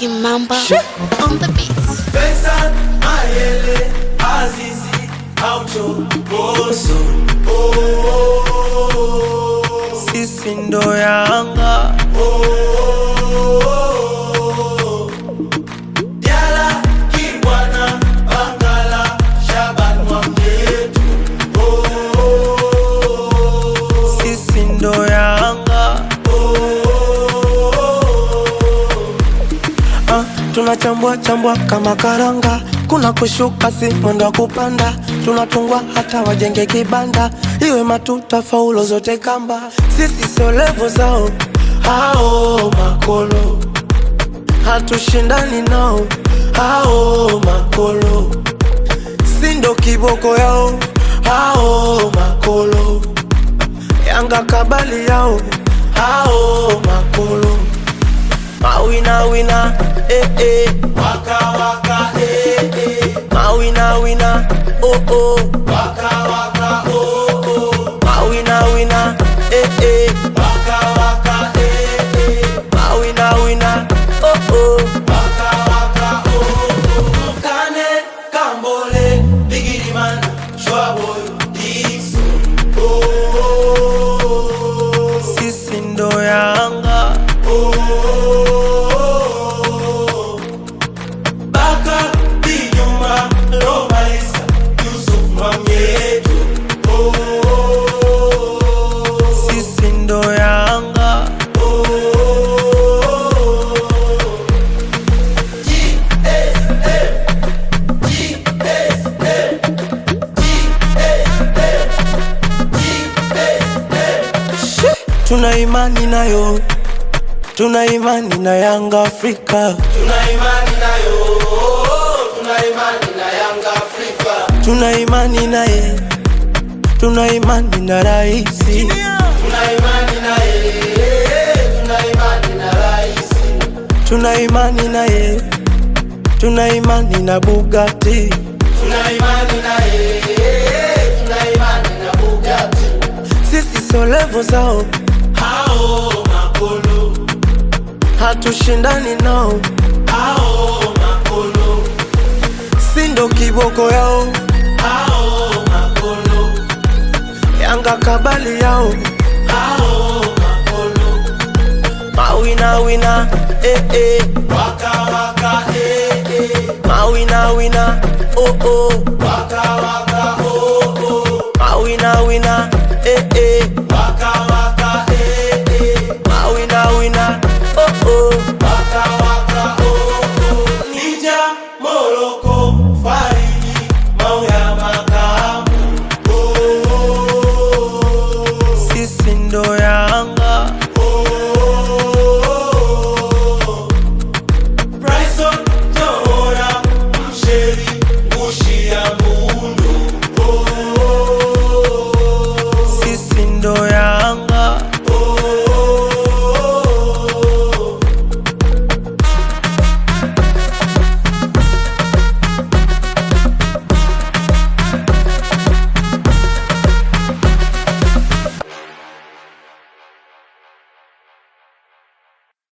Kimamba on the beats. Pesa, Mayele, Azizi, Aucho, Boso. Sisi ndo Yanga. Diala, Kibwana, Bangala, Shaban Mwamyetu. Sisi ndo Yanga. Tunachambua chambua kama karanga, kuna kushuka si mwendo kupanda, tunatungwa hata wajenge kibanda, iwe matuta faulo zote kamba. Sisi sio levo zao, hao makolo, hatushindani nao, hao makolo, sindo kiboko yao, hao makolo, Yanga kabali yao, hao makolo. Mawina wina, Waka waka, Mawina wina, oh. Waka waka, Mawina wina, Waka waka, Mawina wina, oh. Waka waka, Kane, Kambole, Biggie Man, Shwaboy, Dixon. Sisi ndo Yanga. Baka, Binyuma, Romaisa, Yusuf Mwamyetu. Sisi ndo Yanga. Tuna imani nayo, tuna imani na Yanga Afrika. Tuna imani nayo, tuna imani na Yanga Afrika. Tuna imani naye, tuna imani na raisi. Tuna imani naye, tuna imani na raisi. Tuna imani naye, tuna imani na Bugatti. Tuna imani naye, tuna imani na Bugatti. Sisi sio levo zao, Hao makolo, hatushindani nao, hao makolo, sindo kiboko yao, hao makolo, Yanga kabali yao, hao makolo. mawina wina, Waka waka, mawina wina, oh. Waka waka, Mawina wina,